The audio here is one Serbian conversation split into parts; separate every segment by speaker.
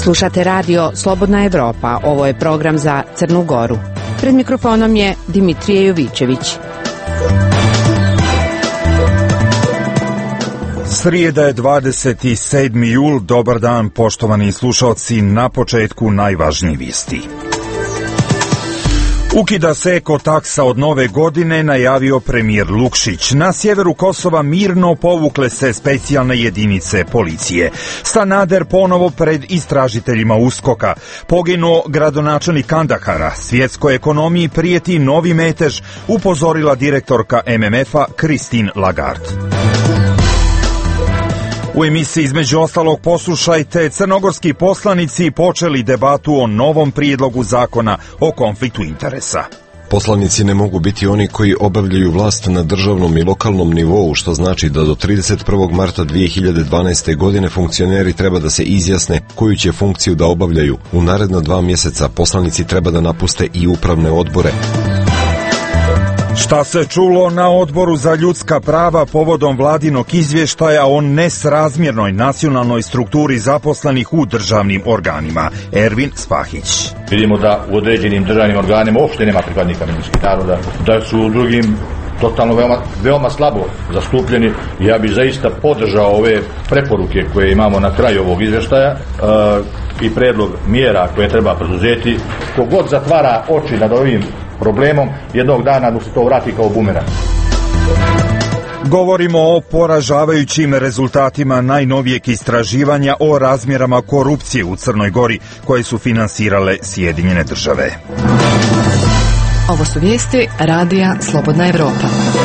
Speaker 1: Slušate radio Slobodna Evropa. Ovo je program za Crnu Goru. Pred mikrofonom je Dimitrije Jovićević.
Speaker 2: Srijeda je 27. jul. Dobar dan, poštovani slušalci. Na početku najvažniji vijesti. Ukida se ekotaksa od nove godine, najavio premijer Lukšić. Na sjeveru Kosova mirno povukle se specijalne jedinice policije. Sanader ponovo pred istražiteljima USKOK-a. Poginuo gradonačelnik Kandahara. Svjetskoj ekonomiji prijeti novi metež, upozorila direktorka MMF-a Christine Lagarde. U emisiji između ostalog poslušajte, crnogorski poslanici počeli debatu o novom prijedlogu zakona o konfliktu interesa.
Speaker 3: Poslanici ne mogu biti oni koji obavljaju vlast na državnom i lokalnom nivou, što znači da do 31. marta 2012. godine funkcioneri treba da se izjasne koju će funkciju da obavljaju. U naredna 2 mjeseca poslanici treba da napuste i upravne odbore.
Speaker 2: Šta se čulo na Odboru za ljudska prava povodom vladinog izvještaja o nesrazmjernoj nacionalnoj strukturi zaposlenih u državnim organima? Ervin Spahić.
Speaker 4: Vidimo da u određenim državnim organima uopšte nema pripadnika manjinskih naroda, da su u drugim totalno veoma slabo zastupljeni. Ja bih zaista podržao ove preporuke koje imamo na kraju ovog izvještaja i predlog mjera koje treba preduzeti. Kogod zatvara oči nad ovim problemom, jednog dana mu se to vrati kao bumerang.
Speaker 2: Govorimo o poražavajućim rezultatima najnovijeg istraživanja o razmjerama korupcije u Crnoj Gori koje su finansirale Sjedinjene Države.
Speaker 5: Ovo su vijesti radija Slobodna Evropa.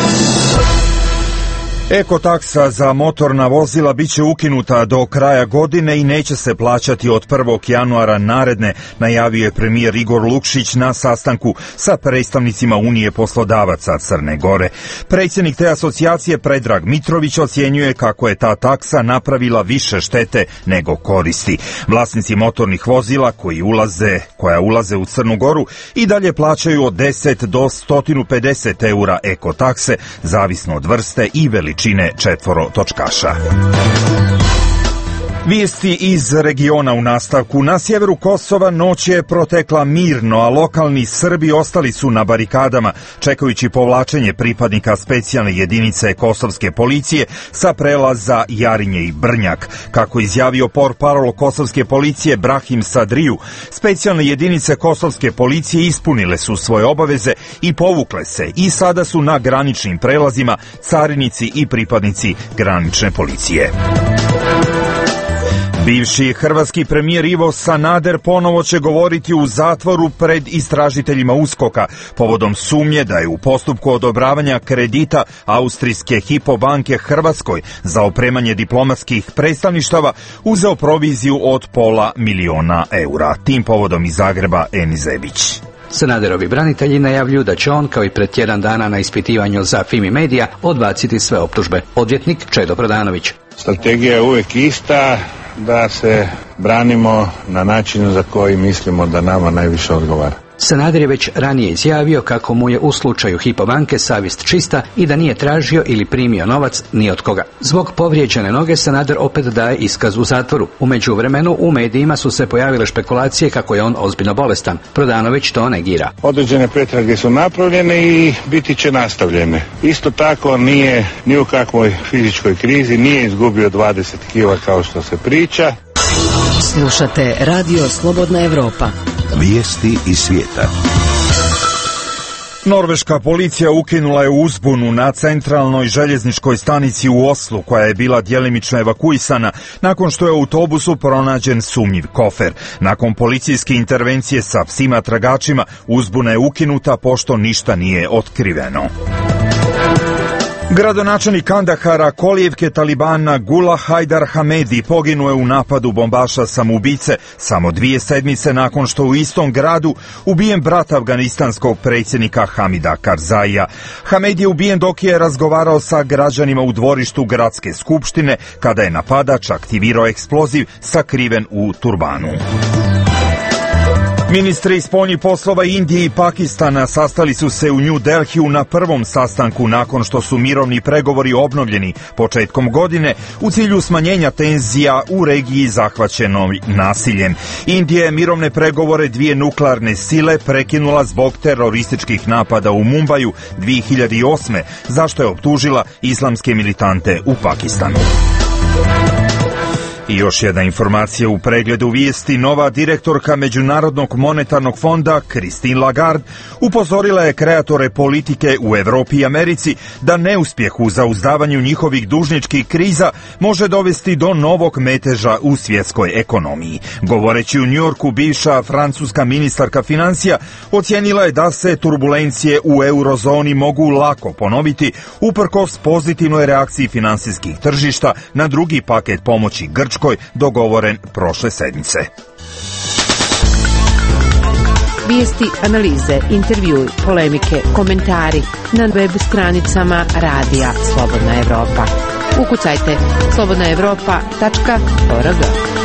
Speaker 2: Ekotaksa za motorna vozila biće ukinuta do kraja godine i neće se plaćati od 1. januara naredne, najavio je premijer Igor Lukšić na sastanku sa predstavnicima Unije poslodavaca Crne Gore. Predsjednik te asocijacije Predrag Mitrović ocjenjuje kako je ta taksa napravila više šte nego koristi. Vlasnici motornih vozila koja ulaze u Crnu Goru i dalje plaćaju od 10 do 150 eura ekotakse, zavisno od vrste i veličine četvorotočkaša. Vijesti iz regiona u nastavku. Na sjeveru Kosova noć je protekla mirno, a lokalni Srbi ostali su na barikadama, čekajući povlačenje pripadnika specijalne jedinice kosovske policije sa prelaza Jarinje i Brnjak. Kako izjavio portparol kosovske policije Brahim Sadriju, specijalne jedinice kosovske policije ispunile su svoje obaveze i povukle se i sada su na graničnim prelazima carinici i pripadnici granične policije. Bivši hrvatski premijer Ivo Sanader ponovo će govoriti u zatvoru pred istražiteljima USKOK-a povodom sumnje da je u postupku odobravanja kredita austrijske Hypo banke Hrvatskoj za opremanje diplomatskih predstavništava uzeo proviziju od $500.000 eura. Tim povodom iz Zagreba Eni Zebić.
Speaker 6: Sanaderovi branitelji najavljuju da će on, kao i pred tjedan dana na ispitivanju za Fimi Media, odbaciti sve optužbe. Odvjetnik Čedo Prodanović.
Speaker 7: Strategija je uvijek ista, da se branimo na način za koji mislimo da nama najviše odgovara.
Speaker 6: Sanader je već ranije izjavio kako mu je u slučaju Hypo banke savjest čista i da nije tražio ili primio novac ni od koga. Zbog povrijeđene noge Sanader opet daje iskaz u zatvoru. U međuvremenu u medijima su se pojavile špekulacije kako je on ozbiljno bolestan. Prodanović to negira.
Speaker 7: Određene pretrage su napravljene i biti će nastavljene. Isto tako nije ni u kakvoj fizičkoj krizi, nije izgubio 20 kila kao što se priča.
Speaker 5: Slušate radio Slobodna Evropa.
Speaker 8: Vijesti iz svijeta.
Speaker 2: Norveška policija ukinula je uzbunu na centralnoj željezničkoj stanici u Oslu, koja je bila djelimično evakuisana nakon što je u autobusu pronađen sumnjiv kofer. Nakon policijske intervencije sa psima tragačima, uzbuna je ukinuta pošto ništa nije otkriveno. Gradonačelnik Kandahara, kolijevke Talibana Gula Hajdar Hamedi poginuo je u napadu bombaša samoubice samo 2 sedmice nakon što u istom gradu ubijen brat afganistanskog predsjednika Hamida Karzaija. Hamedi je ubijen dok je razgovarao sa građanima u dvorištu gradske skupštine kada je napadač aktivirao eksploziv sakriven u turbanu. Ministri spoljnih poslova Indije i Pakistana sastali su se u New Delhiju na prvom sastanku nakon što su mirovni pregovori obnovljeni početkom godine u cilju smanjenja tenzija u regiji zahvaćenoj nasiljem. Indija je mirovne pregovore dvije nuklearne sile prekinula zbog terorističkih napada u Mumbaju 2008. zašto je optužila islamske militante u Pakistanu. I još jedna informacija u pregledu vijesti. Nova direktorka Međunarodnog monetarnog fonda Christine Lagarde upozorila je kreatore politike u Europi i Americi da neuspjeh u zauzdavanju njihovih dužničkih kriza može dovesti do novog meteža u svjetskoj ekonomiji. Govoreći u Njujorku, bivša francuska ministarka financija ocijenila je da se turbulencije u eurozoni mogu lako ponoviti uprkos pozitivnoj reakciji financijskih tržišta na drugi paket pomoći Grčkoj dogovoren prošle sedmice.
Speaker 1: Vijesti, analize, intervjui, polemike, komentari na web stranicama Radija Slobodna Evropa. Ukucajte slobodnaevropa.org.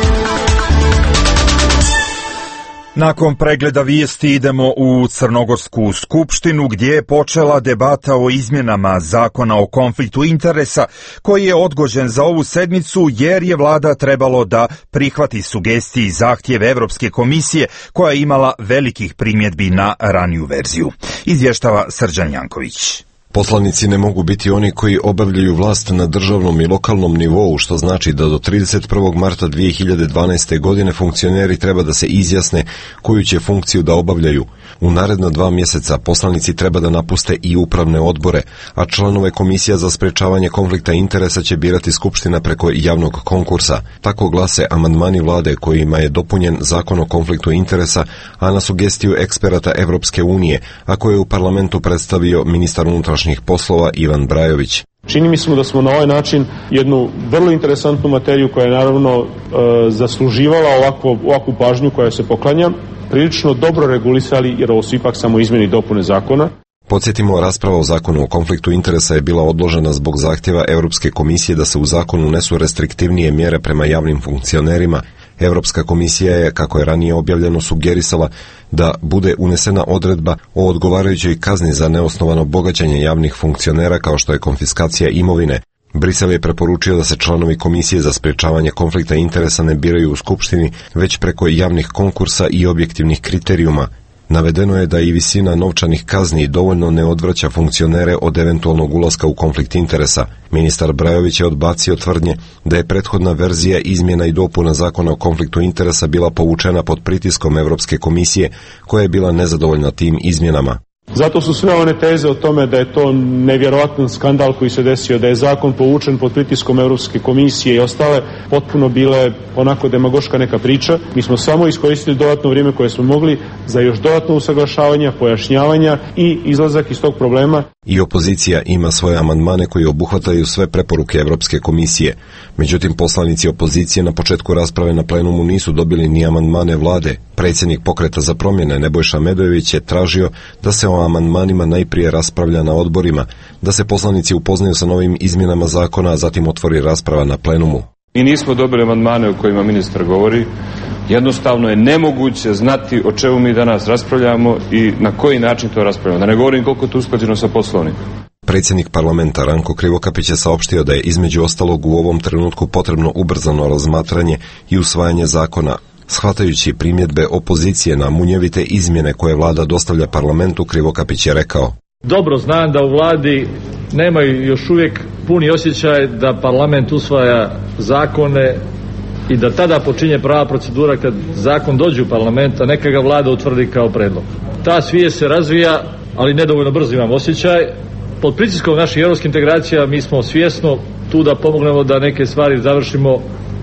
Speaker 2: Nakon pregleda vijesti idemo u Crnogorsku skupštinu gdje je počela debata o izmjenama zakona o konfliktu interesa koji je odgođen za ovu sedmicu jer je vlada trebalo da prihvati sugestije i zahtjeve Europske komisije koja je imala velikih primjedbi na raniju verziju. Izvještava Srđan Janković.
Speaker 3: Poslanici ne mogu biti oni koji obavljaju vlast na državnom i lokalnom nivou, što znači da do 31. marta 2012. godine funkcioneri treba da se izjasne koju će funkciju da obavljaju. U naredna 2 mjeseca poslanici treba da napuste i upravne odbore, a članove Komisija za sprečavanje konflikta interesa će birati Skupština preko javnog konkursa. Tako glase amandmani vlade kojima je dopunjen zakon o konfliktu interesa, a na sugestiju eksperata Evropske unije, a koje je u parlamentu predstavio ministar unutrašnjih poslova Ivan Brajović.
Speaker 9: Čini mi se da smo na ovaj način jednu vrlo interesantnu materiju koja je naravno zasluživala ovakvu pažnju koja se poklanja, prilično dobro regulisali jer ovo su ipak samo izmjene i dopune zakona.
Speaker 3: Podsjetimo, rasprava o zakonu o konfliktu interesa je bila odložena zbog zahtjeva Europske komisije da se u zakonu unesu restriktivnije mjere prema javnim funkcionerima. Europska komisija je, kako je ranije objavljeno, sugerisala da bude unesena odredba o odgovarajućoj kazni za neosnovano bogaćenje javnih funkcionera kao što je konfiskacija imovine. Brisel je preporučio da se članovi Komisije za sprečavanje konflikta interesa ne biraju u Skupštini, već preko javnih konkursa i objektivnih kriterijuma. Navedeno je da i visina novčanih kazni dovoljno ne odvraća funkcionere od eventualnog ulaska u konflikt interesa. Ministar Brajović je odbacio tvrdnje da je prethodna verzija izmjena i dopuna zakona o konfliktu interesa bila povučena pod pritiskom Europske komisije, koja je bila nezadovoljna tim izmjenama.
Speaker 9: Zato su sve one teze o tome da je to nevjerojatan skandal koji se desio, da je zakon povučen pod pritiskom Europske komisije i ostale, potpuno bile onako demagoška neka priča. Mi smo samo iskoristili dodatno vrijeme koje smo mogli za još dodatno usaglašavanja, pojašnjavanja i izlazak iz tog problema.
Speaker 3: I opozicija ima svoje amandmane koji obuhvataju sve preporuke Europske komisije. Međutim, poslanici opozicije na početku rasprave na plenumu nisu dobili ni amandmane vlade. Predsjednik Pokreta za promjene Nebojša Medojević je tražio da se o amandmanima najprije raspravlja na odborima, da se poslanici upoznaju sa novim izmjenama zakona, a zatim otvori rasprava na plenumu.
Speaker 10: Mi nismo dobili amandmane o kojima ministar govori. Jednostavno je nemoguće znati o čemu mi danas raspravljamo i na koji način to raspravljamo. Da ne govorim koliko je to usklađeno sa Poslovnikom.
Speaker 3: Predsjednik parlamenta Ranko Krivokapić je saopštio da je između ostalog u ovom trenutku potrebno ubrzano razmatranje i usvajanje zakona. Shvatajući primjedbe opozicije na munjevite izmjene koje vlada dostavlja parlamentu, Krivokapić je rekao:
Speaker 11: Dobro znam da u vladi nemaju još uvijek puni osjećaj da parlament usvaja zakone i da tada počinje prava procedura kad zakon dođe u parlament, a neka ga vlada utvrdi kao predlog. Ta svijest se razvija, ali nedovoljno brzo imam osjećaj. Pod pritiskom naših europskih integracija mi smo svjesno tu da pomognemo da neke stvari završimo,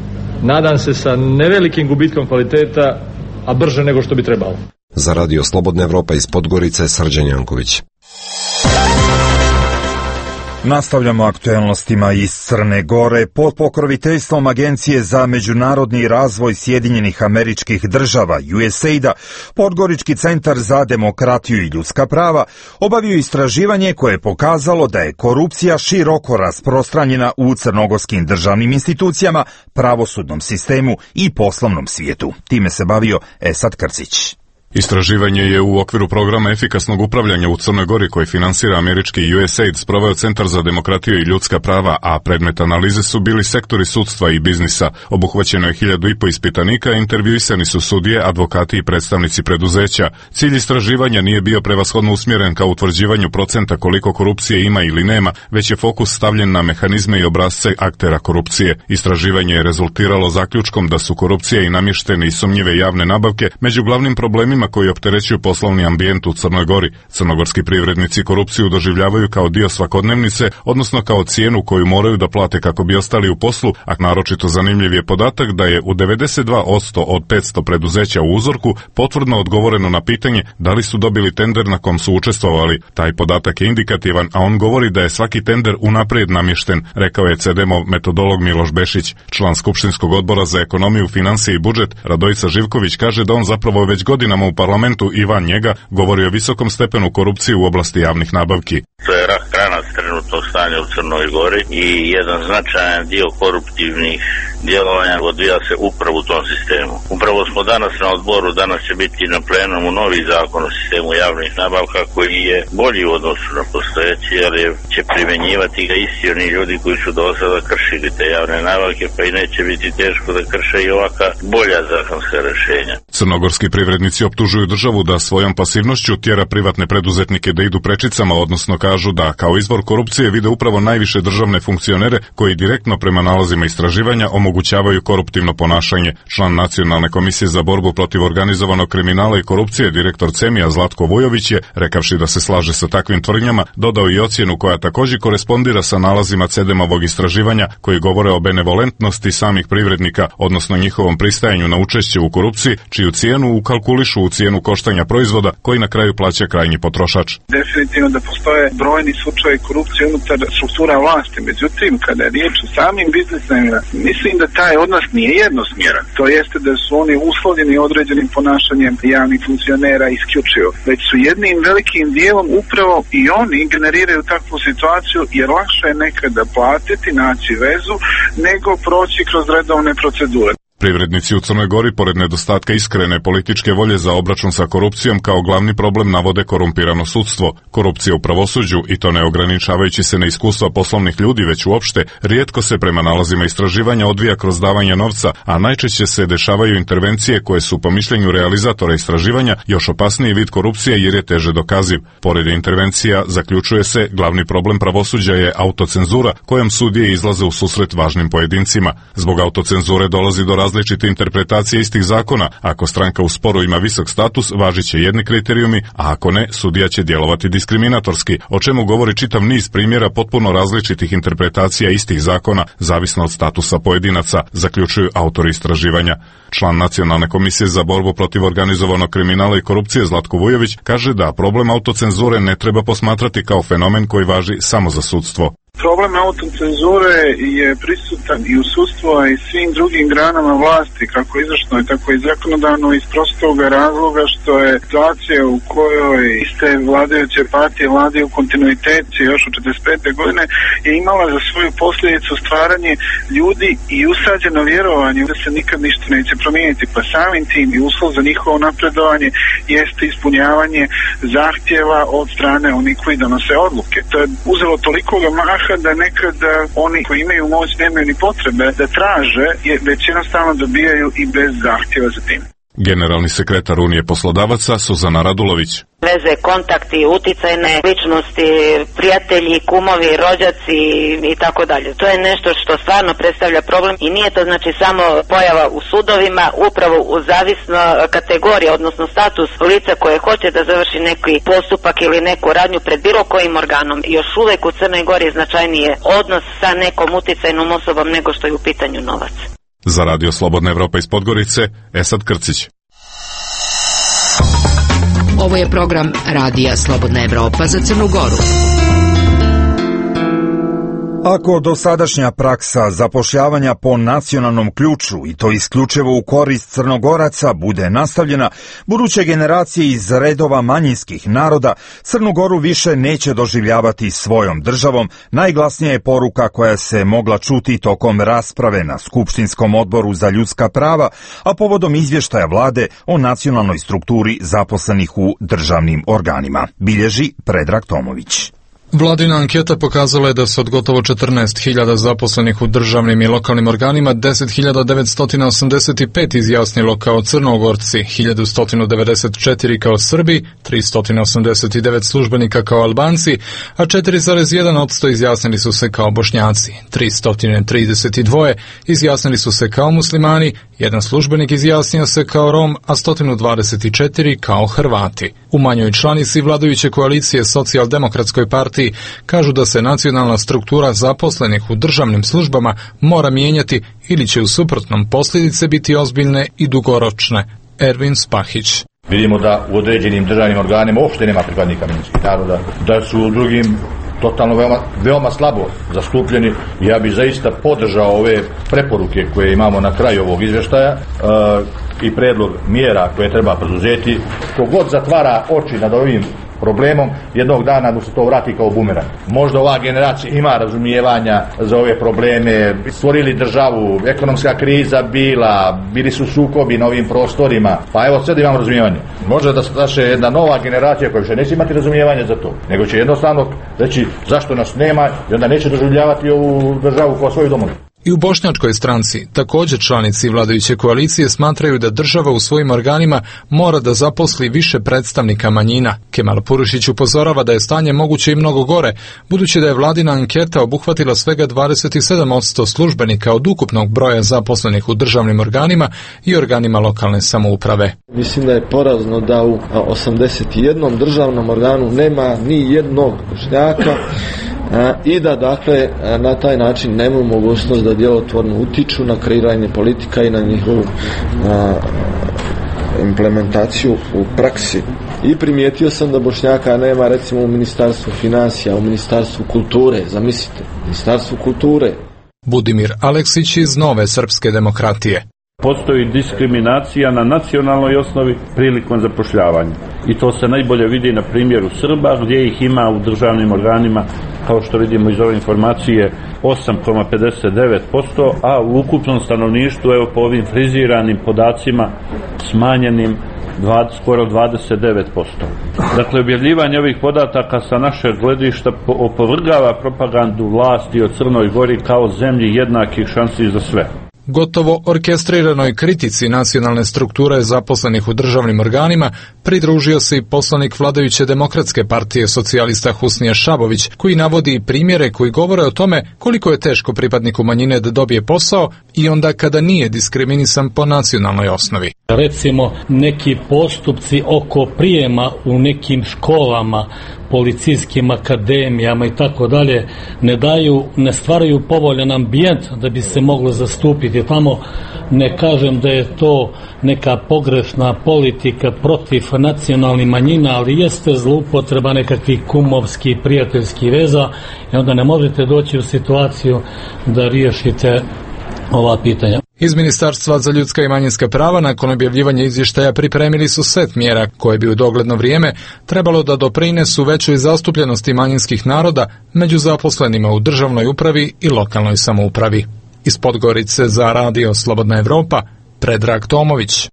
Speaker 11: nadam se sa nevelikim gubitkom kvaliteta, a brže nego što bi trebalo.
Speaker 3: Za Radio Slobodna Evropa iz Podgorice, Srđan Janković.
Speaker 2: Nastavljamo aktuelnostima iz Crne Gore. Pod pokroviteljstvom Agencije za međunarodni razvoj Sjedinjenih Američkih Država, USAID-a, Podgorički centar za demokratiju i ljudska prava obavio istraživanje koje je pokazalo da je korupcija široko rasprostranjena u crnogorskim državnim institucijama, pravosudnom sistemu i poslovnom svijetu. Time se bavio Esad Krcić.
Speaker 12: Istraživanje je u okviru programa efikasnog upravljanja u Crnoj Gori koji finansira američki USAID sproveo Centar za demokratiju i ljudska prava, a predmet analize su bili sektori sudstva i biznisa. Obuhvaćeno je 1500 ispitanika, intervjuisani su sudije, advokati i predstavnici preduzeća. Cilj istraživanja nije bio prevashodno usmjeren ka utvrđivanju procenta koliko korupcije ima ili nema, već je fokus stavljen na mehanizme i obrasce aktera korupcije. Istraživanje je rezultiralo zaključkom da su korupcija i namještene i sumnjive javne nabavke među glavnim problemima koji opterećuju poslovni ambijent u Crnoj Gori. Crnogorski privrednici korupciju doživljavaju kao dio svakodnevnice, odnosno kao cijenu koju moraju da plate kako bi ostali u poslu, a naročito zanimljiv je podatak da je u 92% od 500 preduzeća u uzorku potvrdno odgovoreno na pitanje da li su dobili tender na kom su učestvovali. Taj podatak je indikativan, a on govori da je svaki tender unaprijed namješten, rekao je CDM-ov metodolog Miloš Bešić. Član Skupštinskog odbora za ekonomiju, financije i budžet Radojica Živković kaže da on zapravo već godinama u parlamentu i van njega govori o visokom stepenu korupcije u oblasti javnih nabavki.
Speaker 13: To je rak rana trenutnog stanja u Crnoj Gori i jedan značajan dio koruptivnih djelovanja odvija se upravo u tom sistemu. Upravo smo danas na odboru, danas će biti na plenumu novi zakon o sistemu javnih nabavka koji je bolji u odnosu na postojeći, ali će primjenjivati ga isti oni ljudi koji su do sada kršili te javne nabavke, pa i neće biti teško da krše i ovaka bolja zakonska rješenja.
Speaker 12: Crnogorski privrednici optužuju državu da svojom pasivnošću tjera privatne preduzetnike da idu prečicama, odnosno kažu da kao izvor korupcije vide upravo najviše državne funkcionere koji direktno prema nalazima istraživanja omogućavaju koruptivno ponašanje. Član Nacionalne komisije za borbu protiv organizovanog kriminala i korupcije, direktor CEMI-a Zlatko Vujović je, rekavši da se slaže sa takvim tvrdnjama, dodao i ocjenu koja također korespondira sa nalazima CEDEM-ovog istraživanja koji govore o benevolentnosti samih privrednika, odnosno njihovom pristajanju na učešće u korupciji, čiju cijenu ukalkulišu u cijenu koštanja proizvoda koji na kraju plaća krajnji potrošač.
Speaker 14: Definitivno da postoje brojni slučajevi korupcije unutar struktura vlasti, međutim kada je riječ o samim biznismenima, mislim da taj odnos nije jednosmjeran. To jeste da su oni uslovljeni određenim ponašanjem javnih funkcionera isključivo, već su jednim velikim dijelom upravo i oni generiraju takvu situaciju jer lakše je nekada platiti, naći vezu, nego proći kroz redovne procedure.
Speaker 12: Privrednici u Crnoj Gori, pored nedostatka iskrene političke volje za obračun sa korupcijom, kao glavni problem navode korumpirano sudstvo. Korupcija u pravosuđu, i to ne ograničavajući se na iskustva poslovnih ljudi, već uopšte, rijetko se prema nalazima istraživanja odvija kroz davanje novca, a najčešće se dešavaju intervencije koje su po mišljenju realizatora istraživanja još opasniji vid korupcije jer je teže dokaziv. Pored intervencija, zaključuje se, glavni problem pravosuđa je autocenzura kojom sudije izlaze u susret važnim pojedincima. Zbog autocenzure dolazi do različite interpretacije istih zakona. Ako stranka u sporu ima visok status, važit će jedni kriterijumi, a ako ne, sudija će djelovati diskriminatorski, o čemu govori čitav niz primjera potpuno različitih interpretacija istih zakona, zavisno od statusa pojedinaca, zaključuju autori istraživanja. Član Nacionalne komisije za borbu protiv organizovanog kriminala i korupcije Zlatko Vujović kaže da problem autocenzure ne treba posmatrati kao fenomen koji važi samo za sudstvo.
Speaker 14: Problem autocenzure je prisutan i u sudstvu, a i svim drugim granama vlasti, kako izvršnoj, tako i zakonodavno, iz prostoga razloga što je situacija u kojoj iste vladajuće partije vladaju u kontinuitetu još od 45. godine je imala za svoju posljedicu stvaranje ljudi i usađeno vjerovanje da se nikad ništa neće promijeniti, pa samim tim i uslov za njihovo napredovanje jeste ispunjavanje zahtjeva od strane onih koji donose odluke. To je uzelo toliko maha da nekada oni koji imaju moć nemaju ni potrebe da traže, već jednostavno dobijaju i bez zahtjeva za tim.
Speaker 12: Generalni sekretar Unije poslodavaca Suzana Radulović.
Speaker 15: Veze, kontakti, uticajne ličnosti, prijatelji, kumovi, rođaci i tako dalje. To je nešto što stvarno predstavlja problem i nije to znači samo pojava u sudovima, upravo u zavisno kategorija, odnosno status lica koje hoće da završi neki postupak ili neku radnju pred bilo kojim organom. Još uvijek u Crnoj Gori značajnije odnos sa nekom uticajnom osobom nego što je u pitanju novac.
Speaker 12: Za Radio Slobodna Evropa iz Podgorice, Esad Krcić.
Speaker 5: Ovo je program Radija Slobodna Evropa za Crnu Goru.
Speaker 2: Ako dosadašnja praksa zapošljavanja po nacionalnom ključu i to isključivo u korist Crnogoraca bude nastavljena, buduće generacije iz redova manjinskih naroda Crnu Goru više neće doživljavati svojom državom, najglasnija je poruka koja se mogla čuti tokom rasprave na Skupštinskom odboru za ljudska prava, a povodom izvještaja vlade o nacionalnoj strukturi zaposlenih u državnim organima, bilježi Predrag Tomović.
Speaker 16: Vladina anketa pokazala je da se od gotovo 14.000 zaposlenih u državnim i lokalnim organima 10.985 izjasnilo kao Crnogorci, 1.194 kao Srbi, 389 službenika kao Albanci, a 4,1% izjasnili su se kao Bošnjaci, 332 izjasnili su se kao muslimani, jedan službenik izjasnio se kao Rom, a 124 kao Hrvati. U manjoj članici vladajuće koalicije Socijaldemokratskoj partiji kažu da se nacionalna struktura zaposlenih u državnim službama mora mijenjati ili će u suprotnom posljedice biti ozbiljne i dugoročne. Ervin Spahić.
Speaker 4: Vidimo da u određenim državnim organima uopšte nema pripadnika manjinskih naroda, da su u drugim totalno veoma slabo zastupljeni. Ja bih zaista podržao ove preporuke koje imamo na kraju ovog izvještaja i predlog mjera koje treba preduzeti. Kogod zatvara oči nad ovim problemom, jednog dana mu se to vrati kao bumerang. Možda ova generacija ima razumijevanja za ove probleme, stvorili državu, ekonomska kriza bili su sukobi na ovim prostorima, pa evo sad imamo razumijevanje. Možda da se jedna nova generacija koja više neće imati razumijevanje za to, nego će jednostavno reći zašto nas nema i onda neće doživljavati ovu državu kao svoju domovinu.
Speaker 16: I u Bošnjačkoj stranci, također članici vladajuće koalicije smatraju da država u svojim organima mora da zaposli više predstavnika manjina. Kemal Purušić upozorava da je stanje moguće i mnogo gore, budući da je vladina anketa obuhvatila svega 27% službenika od ukupnog broja zaposlenih u državnim organima i organima lokalne samouprave.
Speaker 17: Mislim da je porazno da u 81 državnom organu nema ni jednog Bošnjaka i da dakle na taj način nemaju mogućnost da djelotvorno utiču na kreiranje politika i na njihovu implementaciju u praksi. I primijetio sam da Bošnjaka nema recimo u Ministarstvu financija, u Ministarstvu kulture, zamislite, Ministarstvu kulture.
Speaker 16: Budimir Aleksić iz Nove srpske demokratije.
Speaker 18: Postoji diskriminacija na nacionalnoj osnovi prilikom zapošljavanja. I to se najbolje vidi na primjeru Srba, gdje ih ima u državnim organima, kao što vidimo iz ove informacije, 8,59%, a u ukupnom stanovništvu, evo po ovim friziranim podacima, smanjenim skoro 29%. Dakle, objavljivanje ovih podataka sa našeg gledišta opovrgava propagandu vlasti o Crnoj Gori kao zemlji jednakih šansi za sve.
Speaker 16: Gotovo orkestriranoj kritici nacionalne strukture zaposlenih u državnim organima pridružio se i poslanik vladajuće Demokratske partije socijalista Husnija Šabović, koji navodi primjere koji govore o tome koliko je teško pripadniku manjine da dobije posao i onda kada nije diskriminisan po nacionalnoj osnovi.
Speaker 19: Recimo, neki postupci oko prijema u nekim školama, policijskim akademijama i tako dalje ne stvaraju povoljan ambijent da bi se moglo zastupiti tamo. Ne kažem da je to neka pogrešna politika protiv nacionalnih manjina, ali jeste zloupotreba nekakvih kumovskih prijateljskih veza i onda ne možete doći u situaciju da riješite ova pitanja.
Speaker 16: Iz Ministarstva za ljudska i manjinska prava nakon objavljivanja izvještaja pripremili su set mjera koje bi u dogledno vrijeme trebalo da doprinesu većoj zastupljenosti manjinskih naroda među zaposlenima u državnoj upravi i lokalnoj samoupravi. Iz Podgorice za Radio Slobodna Evropa, Predrag Tomović.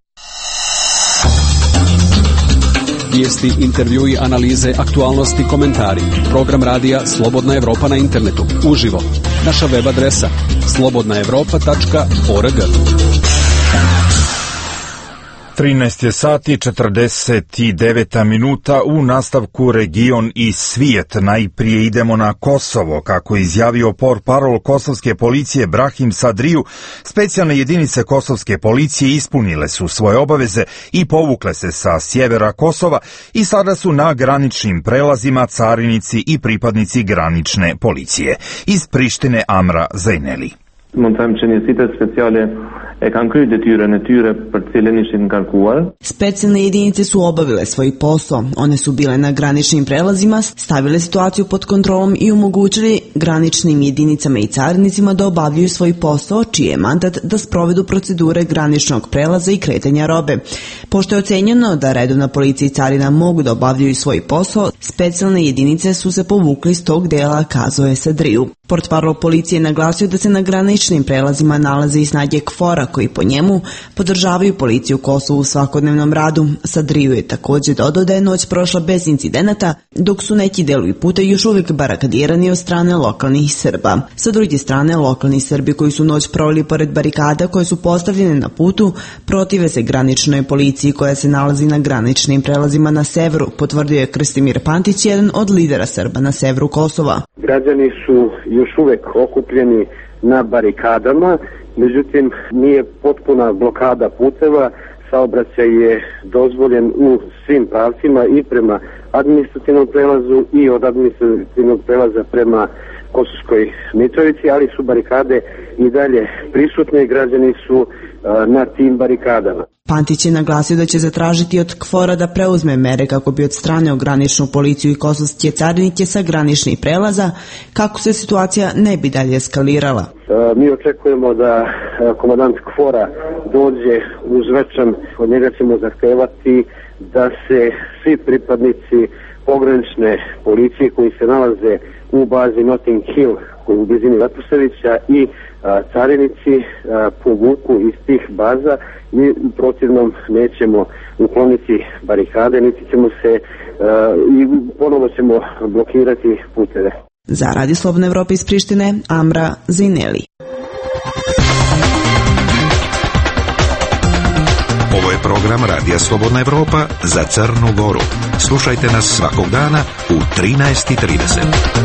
Speaker 20: Vijesti, intervjui, analize, aktualnosti, komentari. Program radija Slobodna Evropa na internetu. Uživo. Naša web adresa slobodnaevropa.org.
Speaker 2: 13 je sati 49 minuta. U nastavku region i svijet. Najprije idemo na Kosovo. Kako je izjavio portparol kosovske policije Brahim Sadriju, specijalne jedinice kosovske policije ispunile su svoje obaveze i povukle se sa sjevera Kosova i sada su na graničnim prelazima carinici i pripadnici granične policije. Iz Prištine Amra Zajneli.
Speaker 21: Mund them që njësitë speciale kan kryddetyre natyre për të cilën ishin kërkuar.
Speaker 22: Specijalne jedinice su obavile svoj posao. One su bile na graničnim prelazima, stavile situaciju pod kontrolom i omogućili graničnim jedinicama i carinicima da obavljaju svoj posao, čiji je mandat da sprovedu procedure graničnog prelaza i kretanja robe. Pošto je ocenjeno da redovna policija i carina mogu da obavljaju svoj posao, specijalne jedinice su se povukli iz tog dela, kazao je Sadriju. Portparol policije je naglasio da se na graničnim prelazima nalaze i snage KFOR-a koji po njemu podržavaju policiju Kosovu u svakodnevnom radu. Sadriju je također dodao da je noć prošla bez incidenata, dok su neki delovi puta još uvijek barikadirani od strane lokalnih Srba. Sa druge strane, lokalni Srbi koji su noć proveli pored barikada koje su postavljene na putu protive se graničnoj policiji koja se nalazi na graničnim prelazima na severu, potvrdio je Krstimir Pantić, jedan od lidera Srba na severu Kosova.
Speaker 23: Građani su još uvek okupljeni na barikadama, međutim nije potpuna blokada puteva, saobraćaj je dozvoljen u svim pravcima i prema administrativnom prelazu i od administrativnog prelaza prema Kosovskoj Mitrovici, ali su barikade i dalje prisutne i građani su na tim barikadama.
Speaker 22: Pantić je naglasio da će zatražiti od KFOR-a da preuzme mere kako bi odstranio graničnu policiju i kosovske carinike sa graničnih prelaza, kako se situacija ne bi dalje eskalirala.
Speaker 23: Mi očekujemo da komandant KFOR-a dođe uz večan, od njega ćemo zahtevati da se svi pripadnici pogranične policije koji se nalaze u bazi Notting Hill, koji je u blizini Leposavića, i carinici povuku iz tih baza. Mi u protivnom nećemo ukloniti barikade, niti ćemo se i ponovo ćemo blokirati puteve.
Speaker 22: Za Radio Slobodne Evrope iz Prištine, Amra Zineli.
Speaker 8: Ovo je program Radija Slobodna Evropa za Crnu Goru. Slušajte nas svakog dana u 13:30.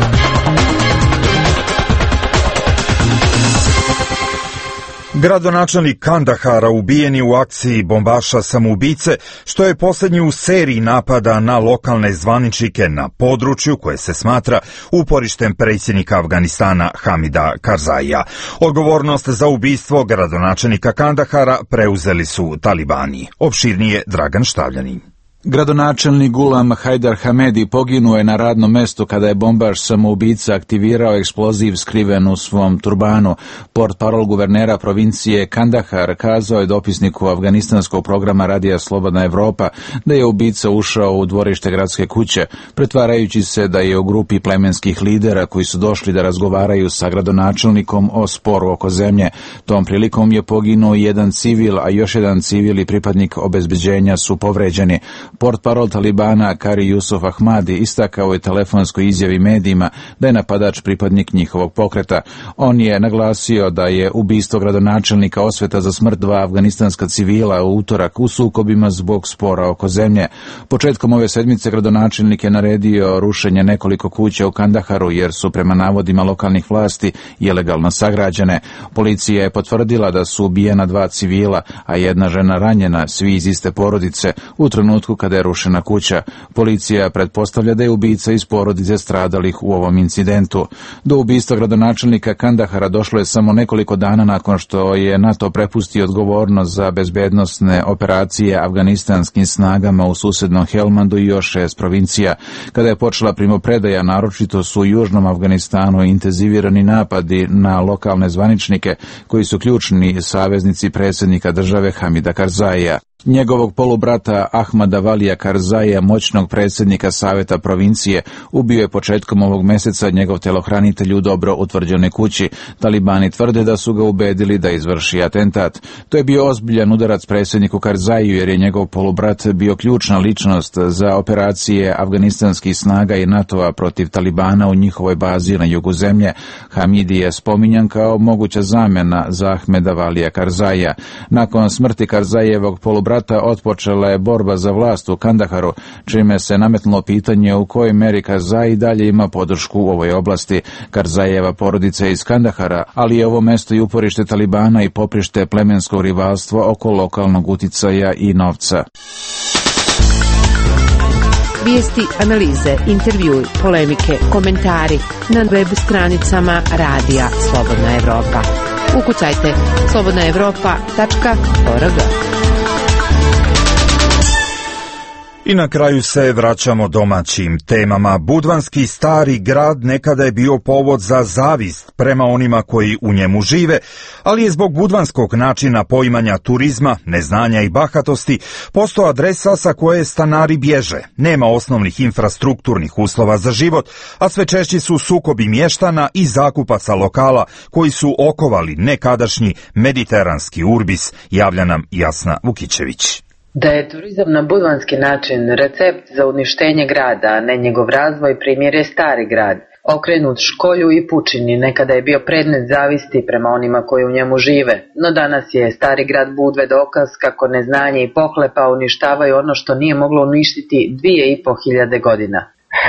Speaker 2: Gradonačelnik Kandahara ubijen je u akciji bombaša samoubice, što je posljednji u seriji napada na lokalne zvaničnike na području koje se smatra uporištem predsjednika Afganistana Hamida Karzaija. Odgovornost za ubistvo gradonačelnika Kandahara preuzeli su talibani. Opširnije Dragan Štavljanin.
Speaker 24: Gradonačelnik Gulam Hajdar Hamedi poginuo je na radnom mestu kada je bombaš samoubica aktivirao eksploziv skriven u svom turbanu. Portparol guvernera provincije Kandahar kazao je dopisniku afganistanskog programa Radija Slobodna Evropa da je ubica ušao u dvorište gradske kuće, pretvarajući se da je u grupi plemenskih lidera koji su došli da razgovaraju sa gradonačelnikom o sporu oko zemlje. Tom prilikom je poginuo jedan civil, a još jedan civil i pripadnik obezbeđenja su povređeni. Portparol Talibana Kari Jusuf Ahmadi istakao je telefonskoj izjavi medijima da je napadač pripadnik njihovog pokreta. On je naglasio da je ubistvo gradonačelnika osveta za smrt 2 afganistanska civila u utorak u sukobima zbog spora oko zemlje. Početkom ove sedmice gradonačelnik je naredio rušenje nekoliko kuća u Kandaharu jer su prema navodima lokalnih vlasti ilegalno sagrađene. Policija je potvrdila da su ubijena 2 civila, a jedna žena ranjena, svi iz iste porodice, u trenutku kada je rušena kuća. Policija pretpostavlja da je ubica iz porodice stradalih u ovom incidentu. Do ubistva gradonačelnika Kandahara došlo je samo nekoliko dana nakon što je NATO prepustio odgovornost za bezbednosne operacije afganistanskim snagama u susednom Helmandu i još 6 provincija. Kada je počela primopredaja, naročito su u južnom Afganistanu intenzivirani napadi na lokalne zvaničnike koji su ključni saveznici predsjednika države Hamida Karzaija. Njegovog polubrata Ahmada Valija Karzaija, moćnog predsjednika Saveta provincije, ubio je početkom ovog meseca njegov telohranitelj u dobro utvrđenoj kući. Talibani tvrde da su ga ubedili da izvrši atentat. To je bio ozbiljan udarac predsjedniku Karzaiju jer je njegov polubrat bio ključna ličnost za operacije afganistanskih snaga i NATO-a protiv Talibana u njihovoj bazi na jugu zemlje. Hamidi je spominjan kao moguća zamjena za Ahmeda Valija Karzaija. Nakon smrti Karzajevog polubrata otpočela je borba za vlast u Kandaharu, čime se nametnulo pitanje u kojoj meri Karzai dalje ima podršku u ovoj oblasti. Karzajeva porodica je iz Kandahara, ali je ovo mesto i uporište Talibana i poprište plemenskog rivalstva oko lokalnog uticaja i novca.
Speaker 1: Vijesti, analize, intervjui, polemike, komentari na web stranicama Radija Slobodna Evropa. Ukucajte slobodnaevropa.org.
Speaker 2: I na kraju se vraćamo domaćim temama. Budvanski stari grad nekada je bio povod za zavist prema onima koji u njemu žive, ali je zbog budvanskog načina poimanja turizma, neznanja i bahatosti postao adresa sa koje stanari bježe. Nema osnovnih infrastrukturnih uslova za život, a sve češći su sukobi mještana i zakupaca lokala koji su okovali nekadašnji mediteranski urbis, javlja nam Jasna Vukićević.
Speaker 6: Da je turizam na budvanski način recept za uništenje grada, a ne njegov razvoj, primjer je stari grad. Okrenut školju i pučini, nekada je bio predmet zavisti prema onima koji u njemu žive, no danas je stari grad Budve dokaz kako neznanje i pohlepa uništavaju ono što nije moglo uništiti 2500 godina.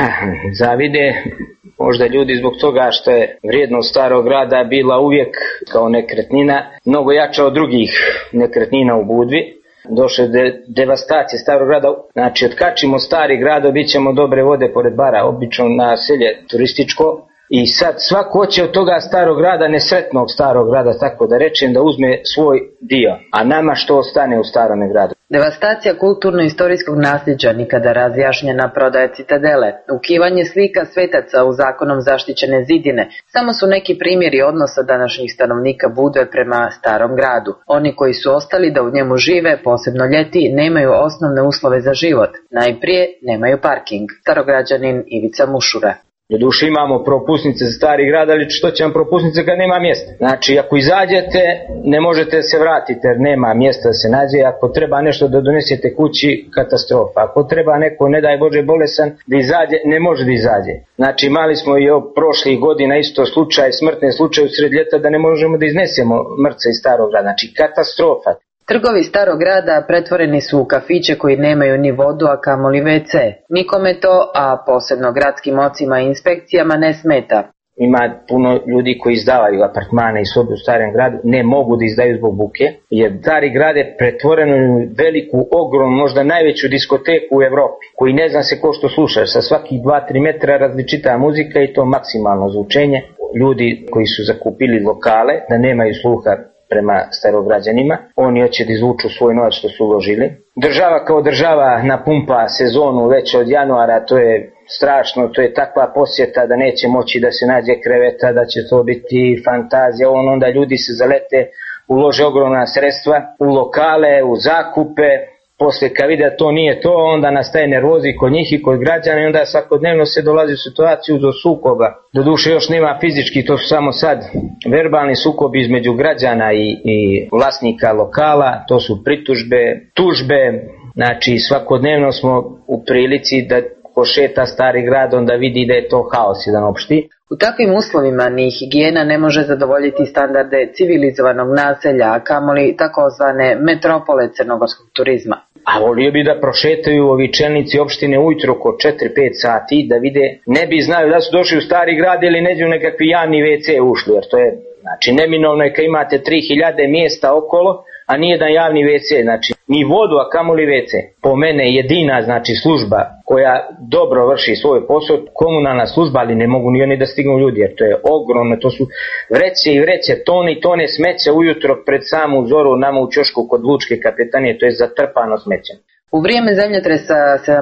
Speaker 7: Zavide možda ljudi zbog toga što je vrijednost starog grada bila uvijek kao nekretnina mnogo jača od drugih nekretnina u Budvi. Došle devastacije starog grada, znači otkačimo stari grad, bit ćemo dobre vode pored bara, obično naselje turističko, i sad svako hoće od toga starog grada, nesretnog starog grada, tako da rečem, da uzme svoj dio, a nama što ostane u starome gradu.
Speaker 6: Devastacija kulturno-istorijskog nasljeđa, nikada razjašnjena prodaja citadele, ukivanje slika svetaca u zakonom zaštićene zidine, samo su neki primjeri odnosa današnjih stanovnika Budve prema starom gradu. Oni koji su ostali da u njemu žive, posebno ljeti, nemaju osnovne uslove za život. Najprije nemaju parking. Starograđanin Ivica Mušura.
Speaker 7: Doduše imamo propusnice za stari grad, ali što će vam propusnice kad nema mjesta? Znači, ako izađete, ne možete se vratiti jer nema mjesta da se nađe. Ako treba nešto da donesete kući, katastrofa. Ako treba neko, ne daj Bože, bolesan da izađe, ne može da izađe. Znači, imali smo i prošlih godina isto smrtne slučaje u sred ljeta da ne možemo da iznesemo mrtve iz starog grada. Znači, katastrofa.
Speaker 6: Trgovi starog grada pretvoreni su u kafiće koji nemaju ni vodu, a kamoli WC. Nikome to, a posebno gradskim ocima i inspekcijama, ne smeta.
Speaker 7: Ima puno ljudi koji izdavaju apartmane i sobe u starem gradu, ne mogu da izdaju zbog buke, jer stari grad je pretvoreno u veliku, ogromnu, možda najveću diskoteku u Evropi, koji ne zna se ko što slušaš, sa svakih 2-3 metra različita muzika i to maksimalno zvučenje. Ljudi koji su zakupili lokale, da nemaju sluha prema starograđanima, oni hoće da izvuču svoj novac što su uložili. Država kao država napumpa sezonu već od januara, to je strašno, to je takva posjeta da neće moći da se nađe kreveta, da će to biti fantazija, onda ljudi se zalete, ulože ogromna sredstva u lokale, u zakupe, poslije kad vide da to nije to, onda nastaje nervozi kod njih i kod građana i onda svakodnevno se dolazi u situaciju do sukoba. Doduše još nema fizički, to su samo sad verbalni sukobi između građana i vlasnika lokala, to su pritužbe, tužbe, znači svakodnevno smo u prilici da ko šeta stari grad onda vidi da je to haos jedan opšti.
Speaker 6: U takvim uslovima ni higijena ne može zadovoljiti standarde civilizovanog naselja, a kamoli takozvane metropole crnogorskog turizma.
Speaker 7: A volio bi da prošetaju ovi čelnici opštine ujutro oko 4-5 sati da vide, ne bi znali da su došli u stari grad ili neđu nekakvi javni WC ušli, jer to je, znači neminovno je kad imate 3000 mjesta okolo, a nije da javni WC, znači ni vodu, a kamoli WC. Po mene jedina, znači služba koja dobro vrši svoj posao, komunalna služba, ali ne mogu ni oni da stignu ljudi, jer to je ogromno, to su vreće i vreće, tone i tone smeća ujutro pred samu zoru nama u ćošku kod Lučke kapetanije, to je zatrpano smećem.
Speaker 6: U vrijeme zemljotresa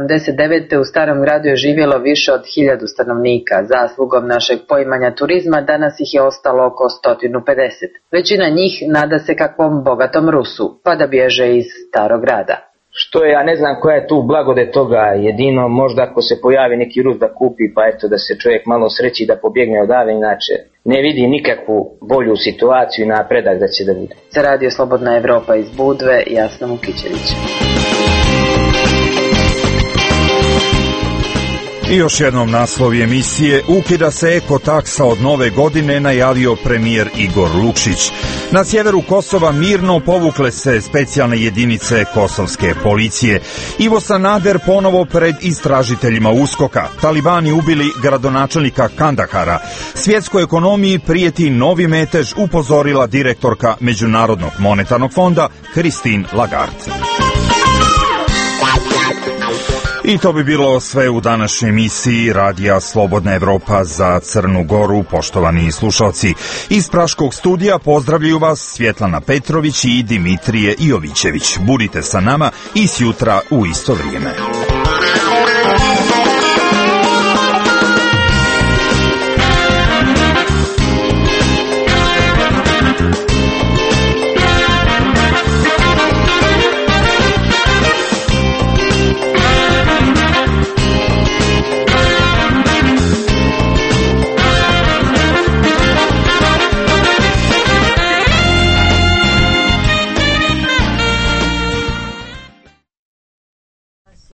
Speaker 6: 79. u starom gradu je živjelo više od 1000 stanovnika. Zaslugom našeg poimanja turizma danas ih je ostalo oko 150. Većina njih nada se kakvom bogatom Rusu, pa da bježe iz starog grada.
Speaker 7: Što je, ja ne znam koja je tu blagodet toga, jedino možda ako se pojavi neki Rus da kupi, pa eto da se čovjek malo sreći da pobjegne odavde, inače ne vidi nikakvu bolju situaciju i napredak da će da bude.
Speaker 6: Za Radio Slobodna Evropa iz Budve, Jasna Vukićević.
Speaker 2: I još jednom naslovi emisije: ukida se ekotaksa od nove godine, najavio premijer Igor Lukšić. Na sjeveru Kosova mirno povukle se specijalne jedinice kosovske policije. Ivo Sanader ponovo pred istražiteljima USKOK-a. Talibani ubili gradonačelnika Kandahara. Svjetskoj ekonomiji prijeti novi metež, upozorila direktorka Međunarodnog monetarnog fonda Christine Lagarde. I to bi bilo sve u današnjoj emisiji Radija Slobodna Evropa za Crnu Goru. Poštovani slušalci, iz Praškog studija pozdravljaju vas Svjetlana Petrović i Dimitrije Jovićević. Budite sa nama i sjutra u isto vrijeme.